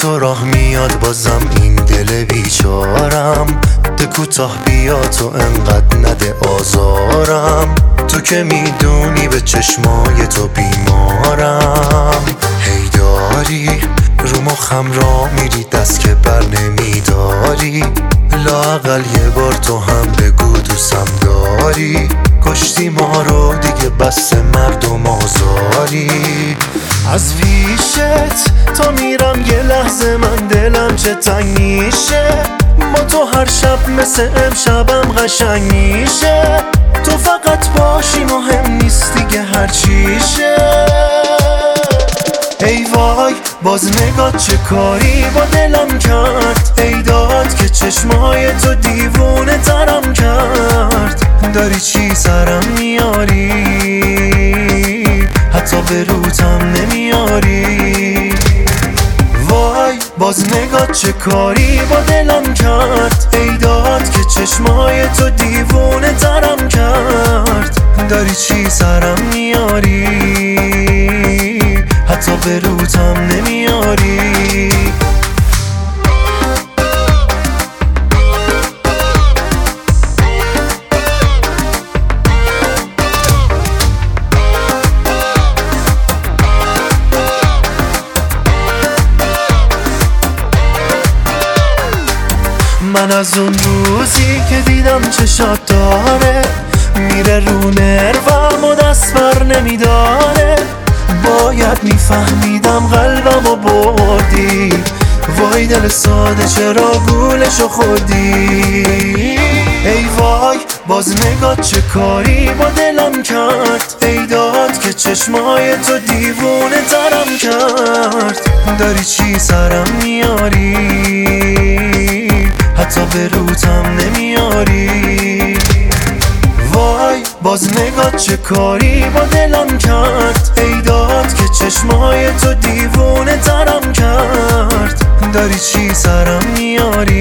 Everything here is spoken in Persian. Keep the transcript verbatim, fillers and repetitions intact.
تو راه میاد بازم این دل بیچارم، ده کوتاه بیا تو انقدر نده آزارم. تو که میدونی به چشمای تو بیمارم، هی داری رو مخم را میری دست که بر نمیداری. لااقل یه بار تو هم بگو دوستم داری، کشتی ما رو دیگه بس مردم آزاری. از پیشت تا میرم یه لحظه من دلم چه تنگ میشه، با تو هر شب مثل امشبم قشنگ میشه. تو فقط باشی مهم نیست دیگه هر چیشه. ای وای باز نگاه چه کاری با دلم کرد، ای داد که چشمای تو دیوونه ترم کرد. داری چی سرم میاری، حتی به روتم نمیاری. وای باز نگاه چه کاری با دلم کرد، ای داد که چشمای تو دیوونه ترم کرد. داری چی سرم میاری، حتی به روتم نمیاری. من از اون روزی که دیدم چشات داره، میره رو نروم و دست بر نمیداره. باید میفهمیدم قلبمو بردی، وای دل ساده چرا گولشو خوردی. ای وای باز نگاه چه کاری با دلم کرد، ای داد که چشمای تو دیوونه ترم کرد. داری چی سرم میاری، حتی به روتم نمیاری. وای باز نگاه چه کاری با دلم کرد، ای داد که چشمای تو دیوونه ترم کرد. داری چی سرم میاری،